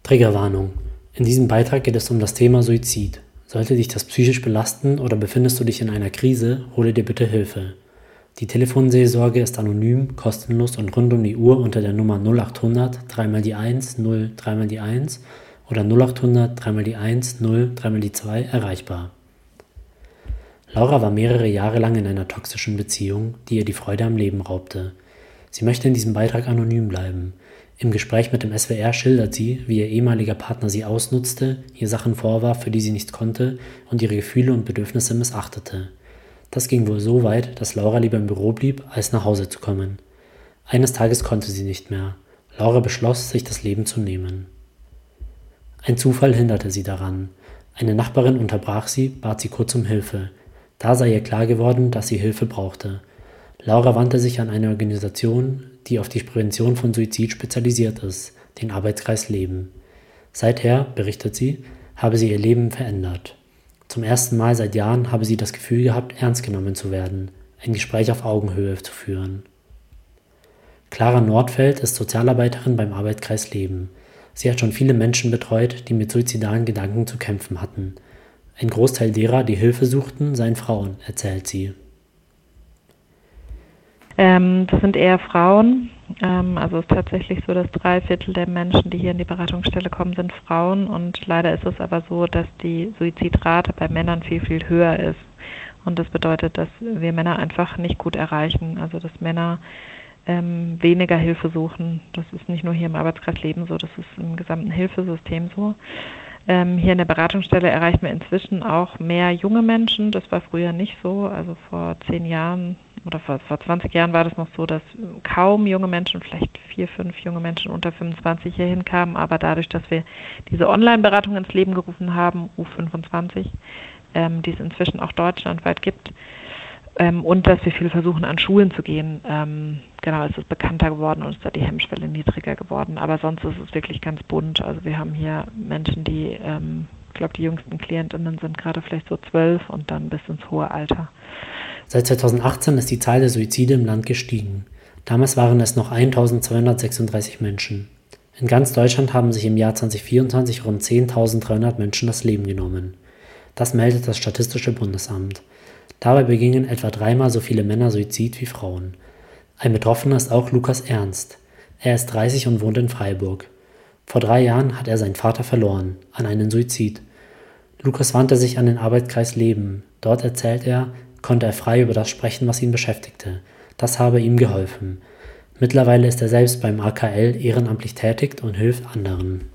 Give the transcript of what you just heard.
Triggerwarnung. In diesem Beitrag geht es um das Thema Suizid. Sollte dich das psychisch belasten oder befindest du dich in einer Krise, hole dir bitte Hilfe. Die Telefonseelsorge ist anonym, kostenlos und rund um die Uhr unter der Nummer 0800 3 mal die 1 0 3 mal die 1 oder 0800 3 mal die 1 0 3 mal die 2 erreichbar. Laura war mehrere Jahre lang in einer toxischen Beziehung, die ihr die Freude am Leben raubte. Sie möchte in diesem Beitrag anonym bleiben. Im Gespräch mit dem SWR schildert sie, wie ihr ehemaliger Partner sie ausnutzte, ihr Sachen vorwarf, für die sie nichts konnte und ihre Gefühle und Bedürfnisse missachtete. Das ging wohl so weit, dass Laura lieber im Büro blieb, als nach Hause zu kommen. Eines Tages konnte sie nicht mehr. Laura beschloss, sich das Leben zu nehmen. Ein Zufall hinderte sie daran. Eine Nachbarin unterbrach sie, bat sie kurz um Hilfe. Da sei ihr klar geworden, dass sie Hilfe brauchte. Laura wandte sich an eine Organisation, die auf die Prävention von Suizid spezialisiert ist, den Arbeitskreis Leben. Seither, berichtet sie, habe sie ihr Leben verändert. Zum ersten Mal seit Jahren habe sie das Gefühl gehabt, ernst genommen zu werden, ein Gespräch auf Augenhöhe zu führen. Clara Nordfeld ist Sozialarbeiterin beim Arbeitskreis Leben. Sie hat schon viele Menschen betreut, die mit suizidalen Gedanken zu kämpfen hatten. Ein Großteil derer, die Hilfe suchten, seien Frauen, erzählt sie. Das sind eher Frauen. Also es ist tatsächlich so, dass 3/4 der Menschen, die hier in die Beratungsstelle kommen, sind Frauen. Und leider ist es aber so, dass die Suizidrate bei Männern viel, viel höher ist. Und das bedeutet, dass wir Männer einfach nicht gut erreichen. Also dass Männer weniger Hilfe suchen. Das ist nicht nur hier im Arbeitskreis Leben so, das ist im gesamten Hilfesystem so. Hier in der Beratungsstelle erreichen wir inzwischen auch mehr junge Menschen. Das war früher nicht so. Also vor 10 Jahren oder vor 20 Jahren war das noch so, dass kaum junge Menschen, vielleicht 4, 5 junge Menschen unter 25 hier hinkamen. Aber dadurch, dass wir diese Online-Beratung ins Leben gerufen haben, U25, die es inzwischen auch deutschlandweit gibt, und dass wir viel versuchen, an Schulen zu gehen, ist es bekannter geworden und ist da die Hemmschwelle niedriger geworden. Aber sonst ist es wirklich ganz bunt. Also wir haben hier Menschen, die, ich glaube, die jüngsten KlientInnen sind gerade vielleicht so 12 und dann bis ins hohe Alter. Seit 2018 ist die Zahl der Suizide im Land gestiegen. Damals waren es noch 1236 Menschen. In ganz Deutschland haben sich im Jahr 2024 rund 10.300 Menschen das Leben genommen. Das meldet das Statistische Bundesamt. Dabei begingen etwa 3-mal so viele Männer Suizid wie Frauen. Ein Betroffener ist auch Lukas Ernst. Er ist 30 und wohnt in Freiburg. Vor 3 Jahren hat er seinen Vater verloren, an einen Suizid. Lukas wandte sich an den Arbeitskreis Leben. Dort, erzählt er, konnte er frei über das sprechen, was ihn beschäftigte. Das habe ihm geholfen. Mittlerweile ist er selbst beim AKL ehrenamtlich tätig und hilft anderen.